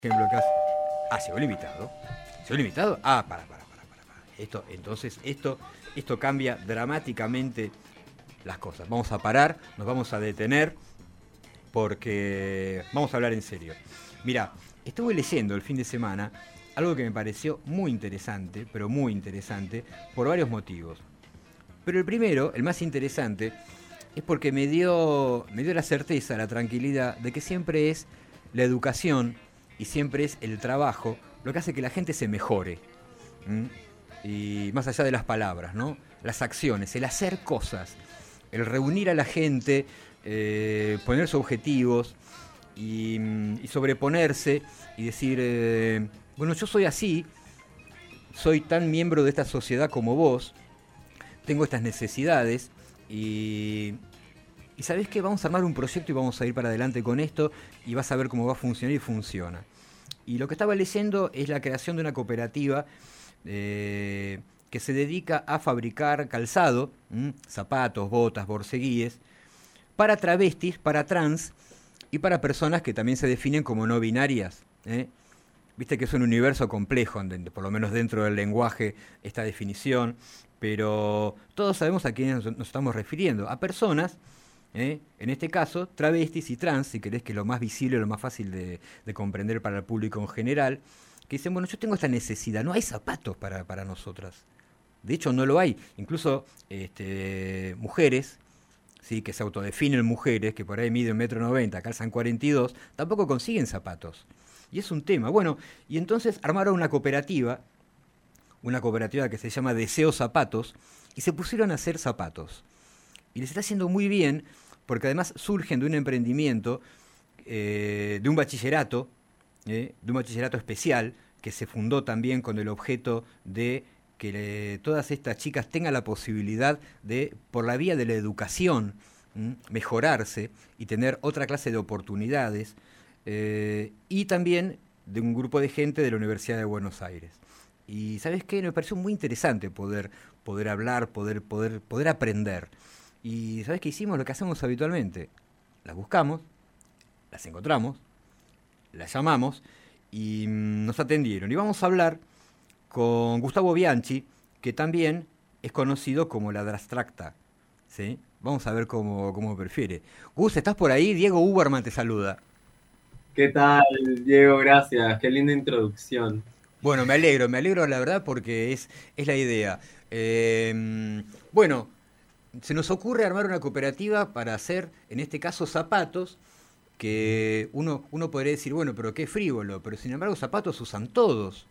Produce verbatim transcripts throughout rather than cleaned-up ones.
ejemplo, que hace... Ah, se vuelve limitado. ¿Se vuelve limitado? Ah, para, para, para, para, para. Esto, entonces, esto, esto cambia dramáticamente las cosas. Vamos a parar, nos vamos a detener, porque vamos a hablar en serio. Mira, estuve leyendo el fin de semana algo que me pareció muy interesante, pero muy interesante, por varios motivos. Pero el primero, el más interesante, es porque me dio, me dio la certeza, la tranquilidad de que siempre es la educación y siempre es el trabajo lo que hace que la gente se mejore. ¿Mm? Y más allá de las palabras, ¿no? Las acciones, el hacer cosas, el reunir a la gente, eh, ponerse objetivos y, y sobreponerse y decir, eh, bueno, yo soy así, soy tan miembro de esta sociedad como vos, tengo estas necesidades y, y ¿sabés qué? Vamos a armar un proyecto y vamos a ir para adelante con esto y vas a ver cómo va a funcionar y funciona. Y lo que estaba leyendo es la creación de una cooperativa eh, que se dedica a fabricar calzado, ¿m? zapatos, botas, borceguíes, para travestis, para trans y para personas que también se definen como no binarias. ¿eh? Viste que es un universo complejo, por lo menos dentro del lenguaje, esta definición, pero todos sabemos a quiénes nos estamos refiriendo, a personas, ¿eh? en este caso, travestis y trans, si querés que es lo más visible, lo más fácil de, de comprender para el público en general, que dicen, bueno, yo tengo esta necesidad, no hay zapatos para, para nosotras. De hecho, no lo hay. Incluso este, mujeres, ¿sí? que se autodefinen mujeres, que por ahí miden un metro noventa, calzan cuarenta y dos, tampoco consiguen zapatos. Y es un tema. Bueno, y entonces armaron una cooperativa, una cooperativa que se llama Deseo Zapatos, y se pusieron a hacer zapatos. Y les está haciendo muy bien, porque además surgen de un emprendimiento, eh, de un bachillerato, eh, de un bachillerato especial, que se fundó también con el objeto de que eh, todas estas chicas tengan la posibilidad de, por la vía de la educación, ¿m? mejorarse y tener otra clase de oportunidades, eh, y también de un grupo de gente de la Universidad de Buenos Aires. Y ¿sabes qué? Me pareció muy interesante poder, poder hablar, poder, poder, poder aprender. Y ¿sabes qué hicimos? Lo que hacemos habitualmente. Las buscamos, las encontramos, las llamamos y mm, nos atendieron. Y vamos a hablar con Gustavo Bianchi, que también es conocido como la Drastracta. ¿Sí? Vamos a ver cómo, cómo prefiere. Gus, ¿estás por ahí? Diego Uberman te saluda. ¿Qué tal, Diego? Gracias. Qué linda introducción. Bueno, me alegro, me alegro la verdad porque es, es la idea. Eh, bueno, se nos ocurre armar una cooperativa para hacer, en este caso, zapatos, que uno, uno podría decir, bueno, pero qué frívolo, pero sin embargo zapatos usan todos.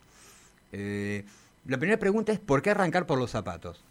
Eh, la primera pregunta es, ¿por qué arrancar por los zapatos?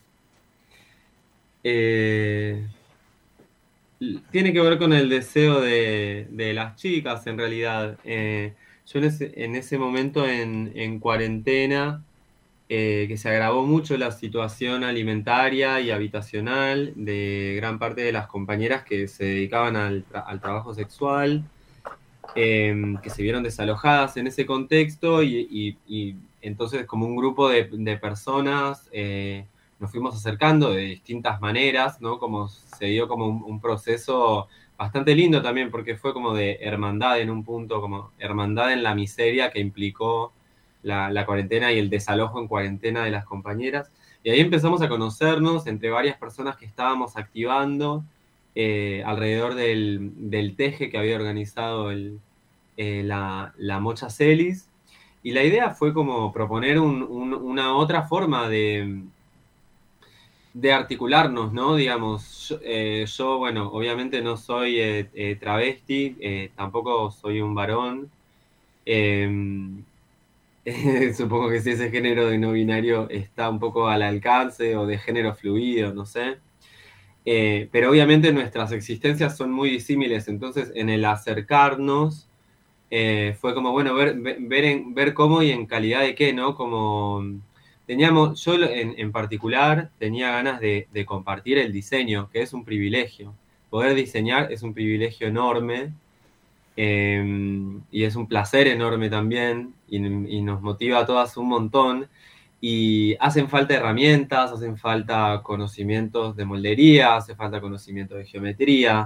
Eh, Tiene que ver con el deseo de, de las chicas, en realidad. Eh, yo en ese, en ese momento en, en cuarentena, eh, que se agravó mucho la situación alimentaria y habitacional de gran parte de las compañeras que se dedicaban al, tra- al trabajo sexual, eh, que se vieron desalojadas en ese contexto y, y- y entonces como un grupo de, de personas eh, nos fuimos acercando de distintas maneras, ¿no? Como se dio como un, un proceso bastante lindo también porque fue como de hermandad en un punto, como hermandad en la miseria que implicó la, la cuarentena y el desalojo en cuarentena de las compañeras. Y ahí empezamos a conocernos entre varias personas que estábamos activando eh, alrededor del, del teje que había organizado el, eh, la, la Mocha Celis. Y la idea fue como proponer un, un, una otra forma de, de articularnos, ¿no? Digamos, yo, eh, yo bueno, obviamente no soy eh, eh, travesti, eh, tampoco soy un varón. Eh, Supongo que si ese género de no binario está un poco al alcance o de género fluido, no sé. Eh, pero obviamente nuestras existencias son muy disímiles, entonces en el acercarnos eh, fue como, bueno, ver, ver, en, ver cómo y en calidad de qué, ¿no? Como teníamos, yo en, en particular tenía ganas de, de compartir el diseño, que es un privilegio. Poder diseñar es un privilegio enorme eh, y es un placer enorme también y, y nos motiva a todas un montón. Y hacen falta herramientas, hacen falta conocimientos de moldería, hace falta conocimiento de geometría,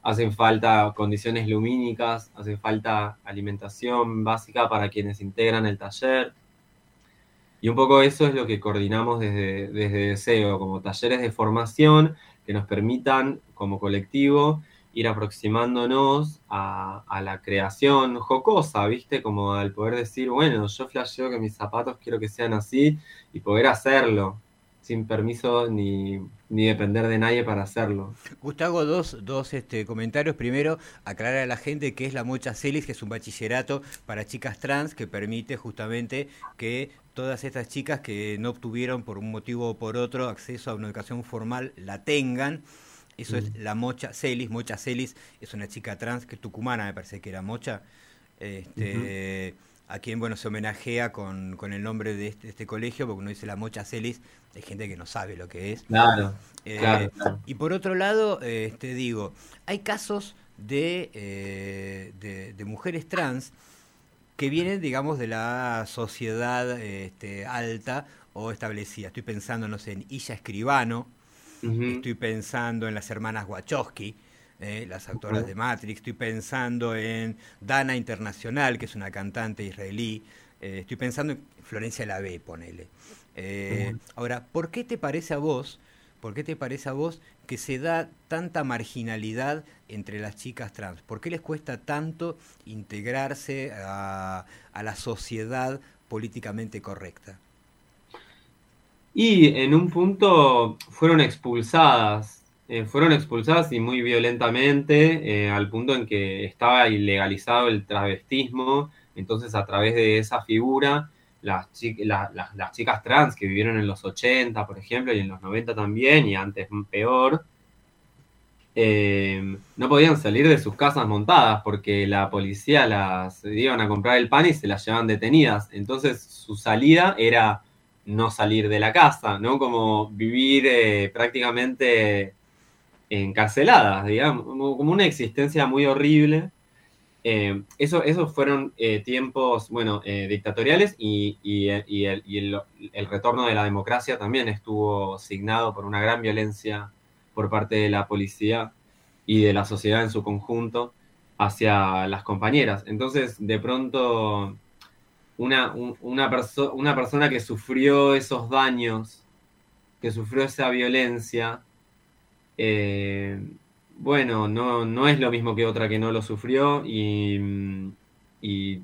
hacen falta condiciones lumínicas, hace falta alimentación básica para quienes integran el taller. Y un poco eso es lo que coordinamos desde, desde Deseo, como talleres de formación que nos permitan, como colectivo, ir aproximándonos a, a la creación jocosa, ¿viste? Como al poder decir, bueno, yo flasheo que mis zapatos quiero que sean así y poder hacerlo, sin permiso ni, ni depender de nadie para hacerlo. Gustavo, dos, dos este, comentarios. Primero, aclarar a la gente qué es la Mocha Celis, que es un bachillerato para chicas trans que permite justamente que todas estas chicas que no obtuvieron por un motivo o por otro acceso a una educación formal la tengan. Eso es la Mocha Celis. Mocha Celis es una chica trans que tucumana, me parece que era Mocha, este, uh-huh. a quien bueno se homenajea con, con el nombre de este, este colegio, porque uno dice la Mocha Celis, hay gente que no sabe lo que es. Claro, eh, claro, claro. Y por otro lado, eh, te digo, hay casos de, eh, de, de mujeres trans que vienen, digamos, de la sociedad este, alta o establecida. Estoy pensando, no sé, en Illa Escribano, uh-huh. Estoy pensando en las hermanas Wachowski, eh, las autoras uh-huh. de Matrix, estoy pensando en Dana Internacional, que es una cantante israelí, eh, estoy pensando en Florencia Lavey, ponele. Eh, uh-huh. Ahora, ¿por qué te parece a vos, por qué te parece a vos que se da tanta marginalidad entre las chicas trans? ¿Por qué les cuesta tanto integrarse a, a la sociedad políticamente correcta? Y en un punto fueron expulsadas, eh, fueron expulsadas y muy violentamente, eh, al punto en que estaba ilegalizado el travestismo. Entonces, a través de esa figura, las, chi- la, la, las chicas trans que vivieron en los ochenta, por ejemplo, y en los noventa también, y antes peor, eh, no podían salir de sus casas montadas porque la policía las iban a comprar el pan y se las llevaban detenidas. Entonces, su salida era no salir de la casa, ¿no? Como vivir eh, prácticamente encarceladas, digamos, como una existencia muy horrible. Eh, eso, esos fueron eh, tiempos, bueno, eh, dictatoriales y, y, y, el, y el, el retorno de la democracia también estuvo signado por una gran violencia por parte de la policía y de la sociedad en su conjunto hacia las compañeras. Entonces, de pronto, una, un, una, perso una persona que sufrió esos daños, que sufrió esa violencia, eh, bueno, no, no es lo mismo que otra que no lo sufrió y, y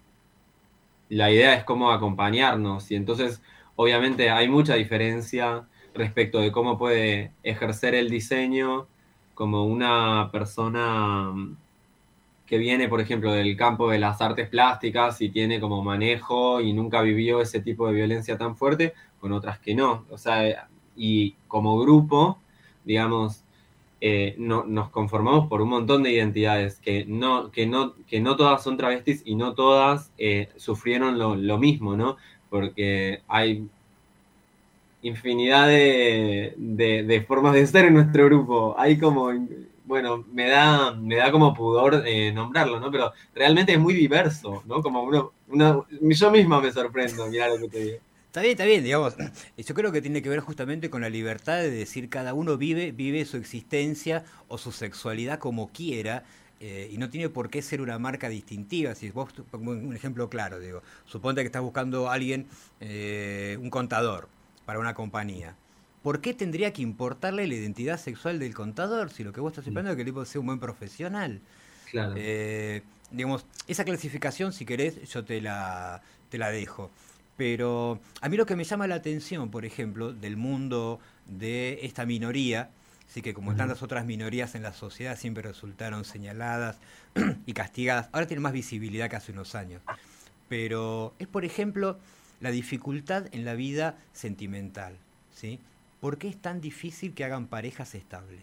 la idea es cómo acompañarnos. Y entonces, obviamente, hay mucha diferencia respecto de cómo puede ejercer el diseño como una persona que viene, por ejemplo, del campo de las artes plásticas y tiene como manejo y nunca vivió ese tipo de violencia tan fuerte, con otras que no. O sea, y como grupo, digamos, eh, no, nos conformamos por un montón de identidades que no, que no, que no todas son travestis y no todas eh, sufrieron lo, lo mismo, ¿no? Porque hay infinidad de, de, de formas de ser en nuestro grupo. Hay como, bueno, me da, me da como pudor eh, nombrarlo, ¿no? Pero realmente es muy diverso, ¿no? Como uno, uno, yo misma me sorprendo, mirá lo que te digo. Está bien, está bien, digamos. Yo creo que tiene que ver justamente con la libertad de decir cada uno vive, vive su existencia o su sexualidad como quiera. Eh, y no tiene por qué ser una marca distintiva. Si vos, un ejemplo claro, digo, suponte que estás buscando a alguien, eh, un contador para una compañía. ¿Por qué tendría que importarle la identidad sexual del contador si lo que vos estás esperando es que el tipo sea un buen profesional? Claro. Eh, digamos, esa clasificación, si querés, yo te la, te la dejo. Pero a mí lo que me llama la atención, por ejemplo, del mundo de esta minoría, sí que como uh-huh. tantas otras minorías en la sociedad siempre resultaron señaladas y castigadas, ahora tienen más visibilidad que hace unos años. Pero es, por ejemplo, la dificultad en la vida sentimental, ¿sí? ¿Por qué es tan difícil que hagan parejas estables?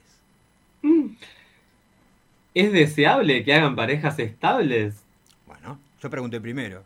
¿Es deseable que hagan parejas estables? Bueno, yo pregunté primero.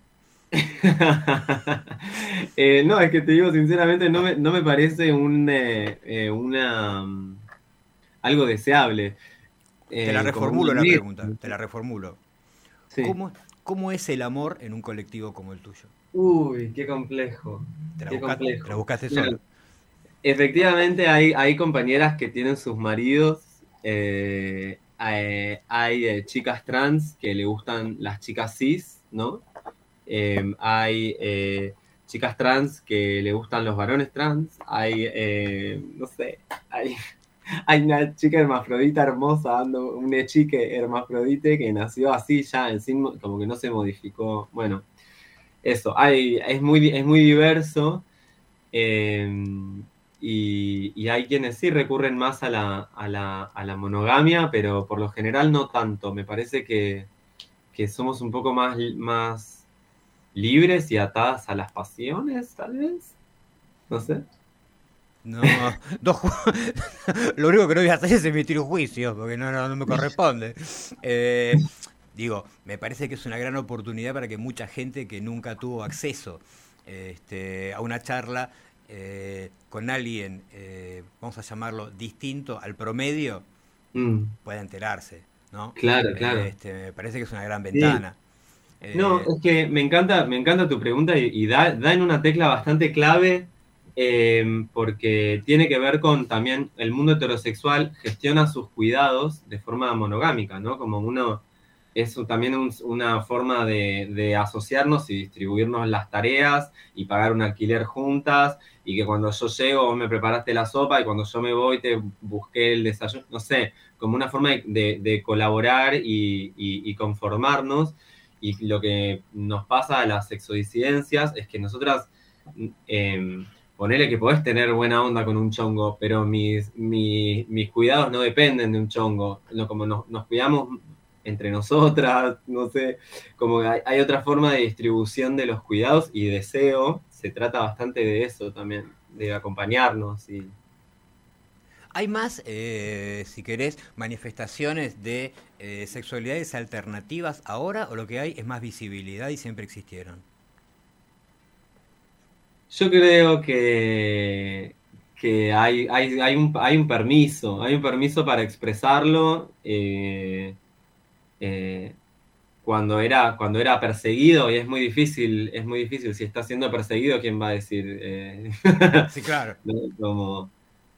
eh, no, es que te digo sinceramente, no me, no me parece un, eh, eh, una, um, algo deseable. Eh, te la reformulo la pregunta, te la reformulo. Sí. ¿Cómo, ¿Cómo es el amor en un colectivo como el tuyo? Uy, qué complejo. Te la, qué buscaste, complejo. Te la buscaste Mira, solo. Efectivamente hay, hay compañeras que tienen sus maridos eh, eh, hay eh, chicas trans que le gustan las chicas cis, ¿no? Eh, hay eh, chicas trans que le gustan los varones trans, hay, eh, no sé, hay, hay una chica hermafrodita hermosa, dando una chica hermafrodite que nació así ya, en sí, como que no se modificó. Bueno, eso, hay, es, muy, es muy diverso. Eh, y, y hay quienes sí recurren más a la, a, la, a la monogamia, pero por lo general no tanto. Me parece que, que somos un poco más, más libres y atadas a las pasiones, tal vez. No sé. No, dos ju- lo único que no voy a hacer es emitir un juicio, porque no, no, no me corresponde. Eh, digo, me parece que es una gran oportunidad para que mucha gente que nunca tuvo acceso este, a una charla eh, con alguien, eh, vamos a llamarlo, distinto al promedio, Mm, pueda enterarse, ¿no? claro, claro. Este, me parece que es una gran Sí. ventana. No, Eh, es que me encanta, me encanta tu pregunta y, y da, da en una tecla bastante clave, eh, porque tiene que ver con también el mundo heterosexual gestiona sus cuidados de forma monogámica, ¿no? Como uno, es también un- una forma de, de asociarnos y distribuirnos las tareas y pagar un alquiler juntas y que cuando yo llego vos me preparaste la sopa y cuando yo me voy te busqué el desayuno, no sé, como una forma de, de- de colaborar y, y- y conformarnos. Y lo que nos pasa a las sexodisidencias es que nosotras, eh, ponele que podés tener buena onda con un chongo, pero mis, mis, mis cuidados no dependen de un chongo. No, como nos, nos cuidamos entre nosotras, no sé, como que hay, hay otra forma de distribución de los cuidados y deseo, se trata bastante de eso también, de acompañarnos y Hay más, eh, si querés, manifestaciones de eh, sexualidades alternativas ahora o lo que hay es más visibilidad y siempre existieron. yo creo que, que hay, hay, hay, un, hay un permiso, hay un permiso para expresarlo. Eh, eh, cuando era, cuando era perseguido, y es muy difícil, es muy difícil, si está siendo perseguido, ¿quién va a decir? Eh, Sí, claro. ¿no? Como,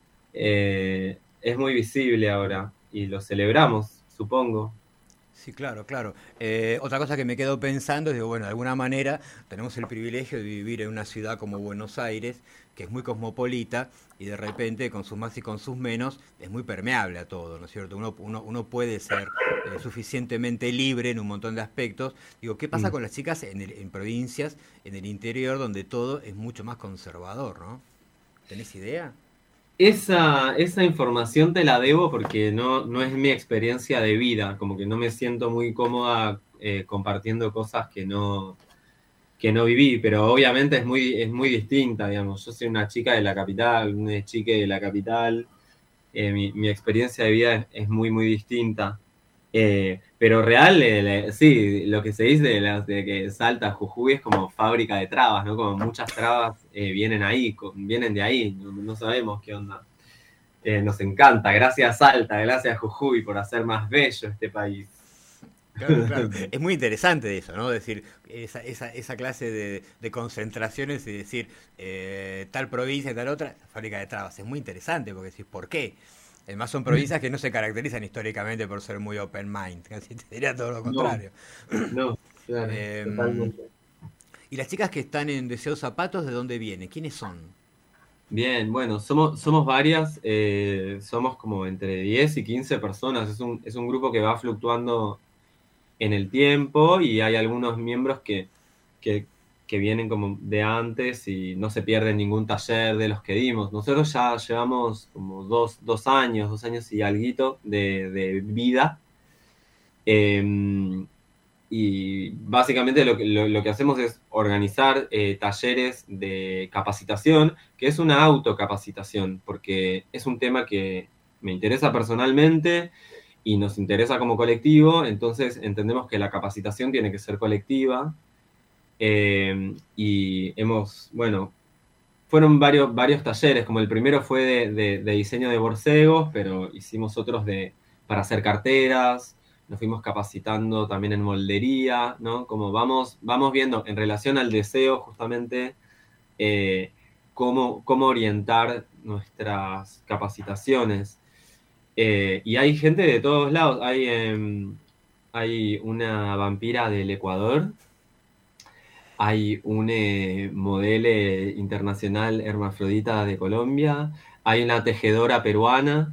eh, es muy visible ahora y lo celebramos, supongo. Sí, claro, claro. Eh, otra cosa que me quedo pensando es, digo, bueno, de alguna manera tenemos el privilegio de vivir en una ciudad como Buenos Aires, que es muy cosmopolita y de repente con sus más y con sus menos es muy permeable a todo, ¿no es cierto? Uno, uno, uno puede ser eh, suficientemente libre en un montón de aspectos. Digo, ¿qué pasa Mm. con las chicas en, el- en provincias, en el interior, donde todo es mucho más conservador, ¿no? ¿Tenés idea? Esa, esa información te la debo porque no, no es mi experiencia de vida, como que no me siento muy cómoda eh, compartiendo cosas que no, que no viví, pero obviamente es muy, es muy distinta, digamos. Yo soy una chica de la capital, una chica de la capital, eh, mi, mi experiencia de vida es, es muy, muy distinta. Eh, pero real, eh, le- sí, lo que se dice de, las- de que Salta, Jujuy es como fábrica de trabas, ¿no? Como muchas trabas eh, vienen ahí, co- vienen de ahí, no, no sabemos qué onda. Eh, nos encanta, gracias Salta, gracias Jujuy por hacer más bello este país. Claro, claro. Es muy interesante eso, ¿no? Decir, esa, esa, esa clase de, de concentraciones y decir eh, tal provincia, tal otra, fábrica de trabas. Es muy interesante porque decís, ¿por qué? Además son provincias que no se caracterizan históricamente por ser muy open mind, casi te diría todo lo No, contrario. no, claro, Eh, totalmente. y las chicas que están en Deseos Zapatos, ¿de dónde vienen? ¿Quiénes son? Bien, bueno, somos, somos varias, eh, somos como entre diez y quince personas, es un, es un grupo que va fluctuando en el tiempo y hay algunos miembros que, que, que vienen como de antes y no se pierden ningún taller de los que dimos. Nosotros ya llevamos como dos, dos años, dos años y alguito de, de vida. Eh, y básicamente lo que, lo, lo que hacemos es organizar eh, talleres de capacitación, que es una autocapacitación, porque es un tema que me interesa personalmente y nos interesa como colectivo, entonces entendemos que la capacitación tiene que ser colectiva. Eh, y hemos, bueno, fueron varios, varios talleres, como el primero fue de, de- de diseño de borcegos, pero hicimos otros de, para hacer carteras, nos fuimos capacitando también en moldería, ¿no? Como vamos, vamos viendo en relación al deseo justamente eh, cómo, cómo orientar nuestras capacitaciones. Eh, y hay gente de todos lados. Hay, em, hay una vampira del Ecuador, hay un eh, modelo internacional hermafrodita de Colombia, hay una tejedora peruana,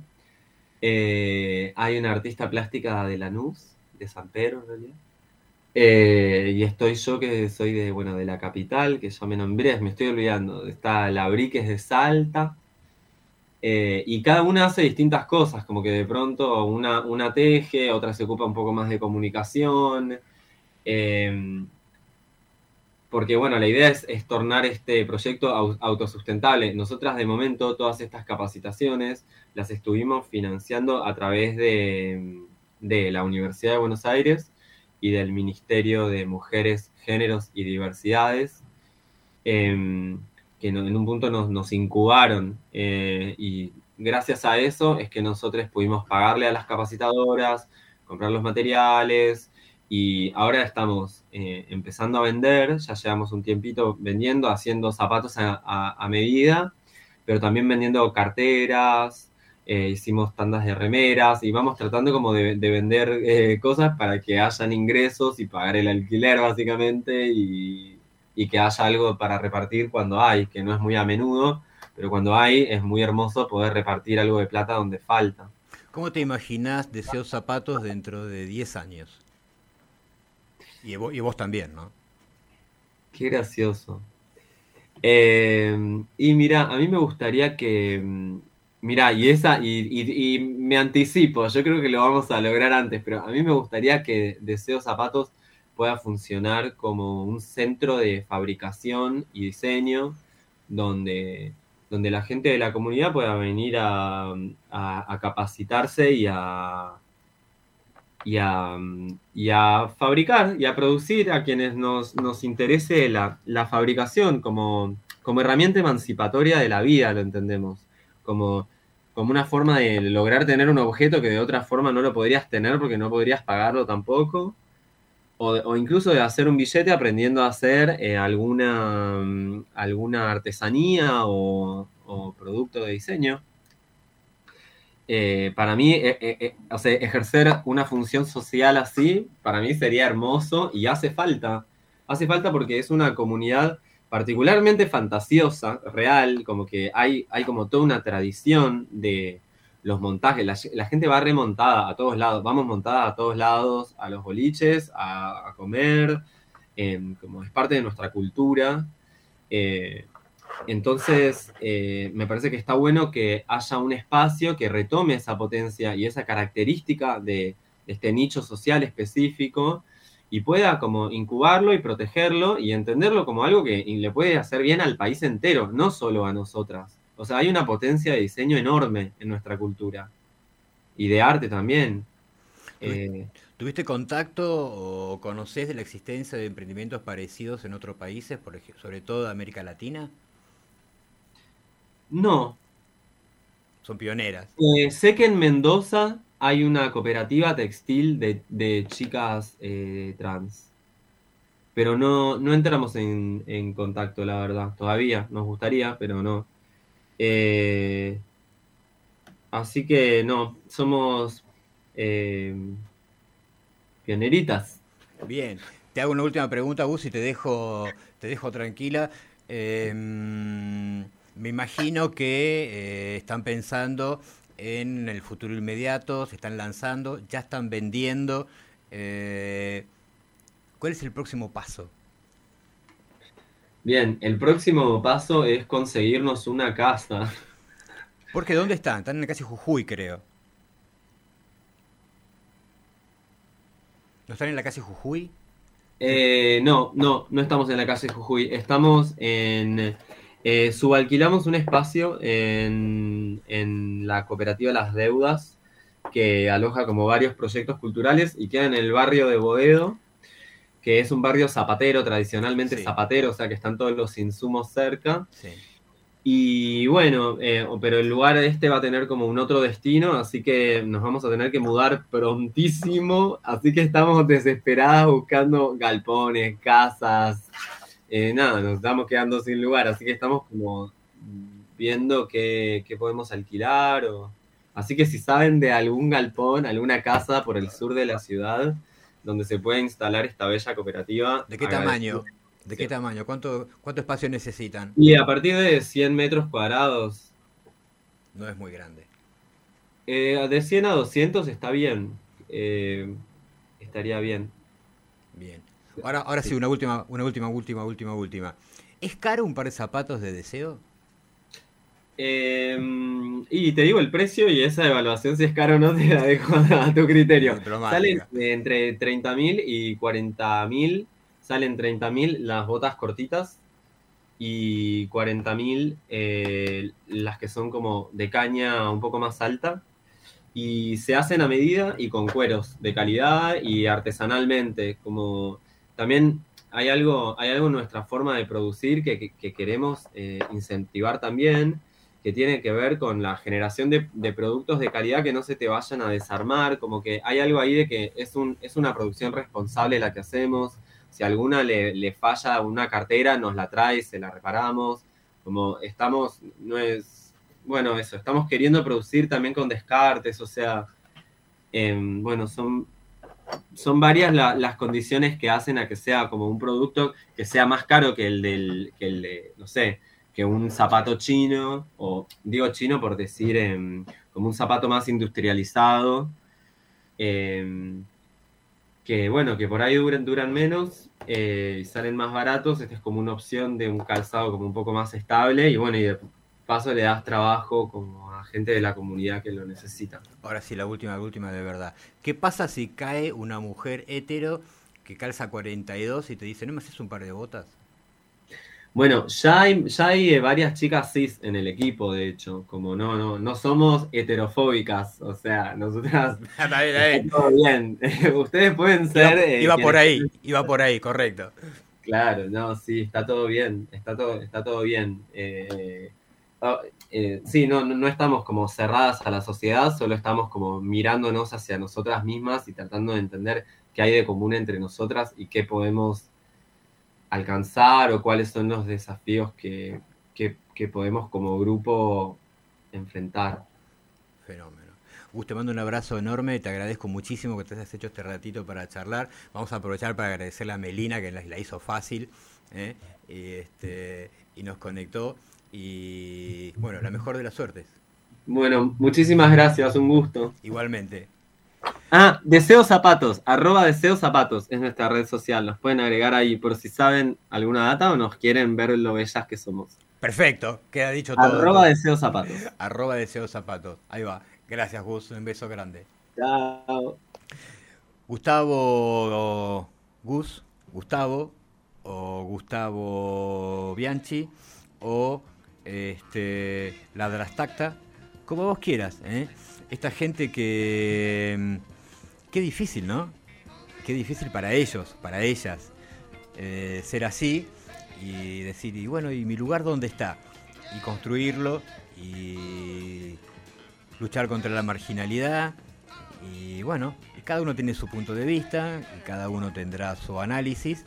eh, hay una artista plástica de Lanús, de San Pedro en realidad. Eh, y estoy yo que soy de, bueno, de la capital, que ya me nombré, me estoy olvidando. Está la Bri, que es de Salta. Eh, y cada una hace distintas cosas, como que de pronto una, una teje, otra se ocupa un poco más de comunicación. Eh, porque bueno, la idea es, es tornar este proyecto au- autosustentable. Nosotras de momento todas estas capacitaciones las estuvimos financiando a través de, de la Universidad de Buenos Aires y del Ministerio de Mujeres, Géneros y Diversidades, eh, que no- en un punto nos, nos incubaron, eh, y gracias a eso es que nosotros pudimos pagarle a las capacitadoras, comprar los materiales y ahora estamos eh, empezando a vender, ya llevamos un tiempito vendiendo, haciendo zapatos a, a- a medida, pero también vendiendo carteras, eh, hicimos tandas de remeras y vamos tratando como de, de vender eh, cosas para que hayan ingresos y pagar el alquiler básicamente y, y que haya algo para repartir cuando hay, que no es muy a menudo, pero cuando hay es muy hermoso poder repartir algo de plata donde falta. ¿Cómo te imaginás Deseos Zapatos dentro de diez años? Y vos, y vos también, ¿no? Qué gracioso. Eh, y mira, a mí me gustaría que, mm, mira, y esa, y, y- y me anticipo, yo creo que lo vamos a lograr antes, pero a mí me gustaría que Deseo Zapatos pueda funcionar como un centro de fabricación y diseño donde, donde la gente de la comunidad pueda venir a, a- a capacitarse y a, y a, y a fabricar y a producir a quienes nos, nos interese la, la fabricación como, como herramienta emancipatoria de la vida, lo entendemos, como, como una forma de lograr tener un objeto que de otra forma no lo podrías tener porque no podrías pagarlo tampoco, o, o incluso de hacer un billete aprendiendo a hacer eh, alguna, mm, alguna artesanía o, o producto de diseño. Eh, para mí, eh, eh, eh, o sea, ejercer una función social así, para mí sería hermoso y hace falta. Hace falta porque es una comunidad particularmente fantasiosa, real, como que hay, hay como toda una tradición de los montajes. La, la gente va remontada a todos lados, vamos montada a todos lados, a los boliches, a, a comer, eh, como es parte de nuestra cultura. Eh, entonces, eh, me parece que está bueno que haya un espacio que retome esa potencia y esa característica de, de este nicho social específico y pueda como incubarlo y protegerlo y entenderlo como algo que le puede hacer bien al país entero, no solo a nosotras. O sea, hay una potencia de diseño enorme en nuestra cultura y de arte también. ¿Tuvi- Eh, ¿Tuviste contacto o conocés de la existencia de emprendimientos parecidos en otros países, por ejemplo, sobre todo de América Latina? no, Son pioneras. Eh, sé que en Mendoza hay una cooperativa textil de, de chicas eh, trans, pero no, no entramos en, en contacto, la verdad. Todavía nos gustaría, pero no. Eh, Así que no, somos eh, pioneritas. Bien, te hago una última pregunta, Gus, y te dejo, te dejo tranquila. Eh, me imagino que eh, están pensando en el futuro inmediato, se están lanzando, ya están vendiendo. Eh, ¿Cuál es el próximo paso? Bien, el próximo paso es conseguirnos una casa. Porque ¿dónde están? Están en la calle Jujuy, creo. ¿No están en la calle Jujuy? Que- Eh, no, no, no estamos en la calle Jujuy, estamos en... eh, subalquilamos un espacio en, en la cooperativa Las Deudas, que aloja como varios proyectos culturales y queda en el barrio de Boedo, que es un barrio zapatero, tradicionalmente Sí, zapatero, o sea que están todos los insumos cerca. sí. Y bueno, eh, pero el lugar este va a tener como un otro destino, así que nos vamos a tener que mudar prontísimo, así que estamos desesperadas buscando galpones, casas, eh, nada, nos estamos quedando sin lugar, así que estamos como viendo qué, qué podemos alquilar o, Así que si saben de algún galpón, alguna casa por el sur de la ciudad donde se puede instalar esta bella cooperativa, ¿De qué agradecido. tamaño? ¿De qué tamaño? ¿Cuánto, cuánto espacio necesitan? Y a partir de cien metros cuadrados, No es muy grande. eh, de cien a doscientos está bien. Eh, estaría bien. Bien. Ahora, ahora sí, una última, una última, última, última, última. ¿Es caro un par de zapatos de deseo? Eh, y te digo el precio y esa evaluación si es caro o no te la dejo a tu criterio. Salen Diplomática. eh, entre treinta mil y cuarenta mil. Salen treinta mil las botas cortitas y cuarenta mil eh, las que son como de caña un poco más alta. Y se hacen a medida y con cueros de calidad y artesanalmente. Como también hay algo, hay algo en nuestra forma de producir que, que, que queremos eh, incentivar también, que tiene que ver con la generación de, de productos de calidad que no se te vayan a desarmar, como que hay algo ahí de que es, un, es una producción responsable la que hacemos. Si a alguna le, le falla una cartera, nos la trae, se la reparamos. Como estamos, no es, bueno, eso, estamos queriendo producir también con descartes, o sea, eh, bueno, son, son varias la, las condiciones que hacen a que sea como un producto que sea más caro que el del, que el de, no sé, que un zapato chino, o digo chino por decir, eh, como un zapato más industrializado, eh, que bueno, que por ahí duran, duran menos eh, y salen más baratos. Esta es como una opción de un calzado como un poco más estable y bueno, y de paso le das trabajo como a gente de la comunidad que lo necesita. Ahora sí, la última, la última de verdad. ¿Qué pasa si cae una mujer hetero que calza cuarenta y dos y te dice, ¿no me haces un par de botas? Bueno, ya hay, ya hay eh, varias chicas cis en el equipo, de hecho, como no, no, no somos heterofóbicas, o sea, nosotras Está bien, está está bien. todo bien. Ustedes pueden Iba, ser eh, iba por quienes ahí, iba por ahí, correcto. claro, no, sí, está todo bien, está todo, está todo bien. Eh, oh, eh, sí, no, no no estamos como cerradas a la sociedad, solo estamos como mirándonos hacia nosotras mismas y tratando de entender qué hay de común entre nosotras y qué podemos alcanzar o cuáles son los desafíos que, que, que podemos como grupo enfrentar. Fenómeno. Gus, te mando un abrazo enorme, te agradezco muchísimo que te hayas hecho este ratito para charlar. Vamos a aprovechar para agradecerle a Melina, que la, la hizo fácil, ¿eh? y, este, y nos conectó. Y bueno, la mejor de las suertes. Bueno, muchísimas gracias, un gusto. Igualmente. Ah, Deseo Zapatos, arroba Deseo Zapatos es nuestra red social. Nos pueden agregar ahí por si saben alguna data o nos quieren ver lo bellas que somos. Perfecto, queda dicho todo. Arroba Entonces. Deseo Zapatos. Arroba Deseo Zapatos. Ahí va. Gracias, Gus. Un beso grande. Chao. Gustavo Gus, Gustavo, o Gustavo Bianchi, o este, la Drastacta, como vos quieras. ¿eh? Esta gente que... Qué difícil, ¿no? Qué difícil para ellos, para ellas, eh, ser así y decir, y bueno, ¿y mi lugar dónde está? Y construirlo y luchar contra la marginalidad. Y bueno, cada uno tiene su punto de vista, y cada uno tendrá su análisis,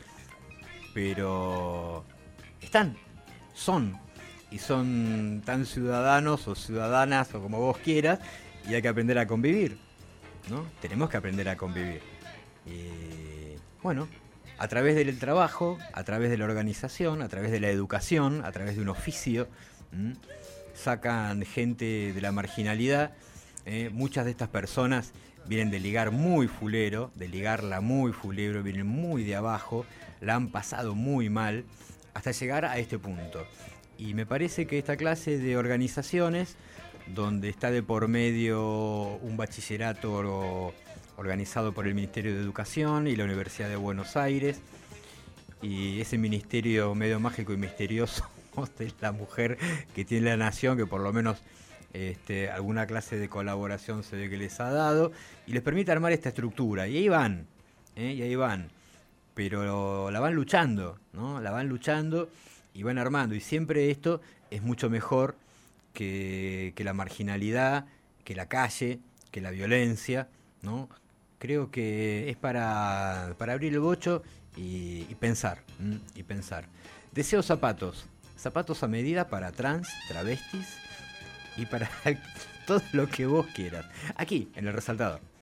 pero están, son, y son tan ciudadanos o ciudadanas o como vos quieras, y hay que aprender a convivir, ¿no? Tenemos que aprender a convivir. Y bueno, a través del trabajo, a través de la organización, a través de la educación, a través de un oficio, ¿m? sacan gente de la marginalidad. Eh, muchas de estas personas vienen de ligar muy fulero, de ligarla muy fulero, vienen muy de abajo, la han pasado muy mal hasta llegar a este punto. Y me parece que esta clase de organizaciones, donde está de por medio un bachillerato organizado por el Ministerio de Educación y la Universidad de Buenos Aires, y ese ministerio medio mágico y misterioso de la mujer que tiene la nación, que por lo menos este, alguna clase de colaboración se ve que les ha dado, y les permite armar esta estructura. Y ahí van, ¿eh? y ahí van. Pero la van luchando, ¿no? La van luchando y van armando. Y siempre esto es mucho mejor que, que la marginalidad, que la calle, que la violencia, ¿no? Creo que es para, para abrir el bocho y, y pensar, ¿m? y pensar. Deseo zapatos, zapatos a medida para trans, travestis y para todo lo que vos quieras. Aquí, en el resaltado.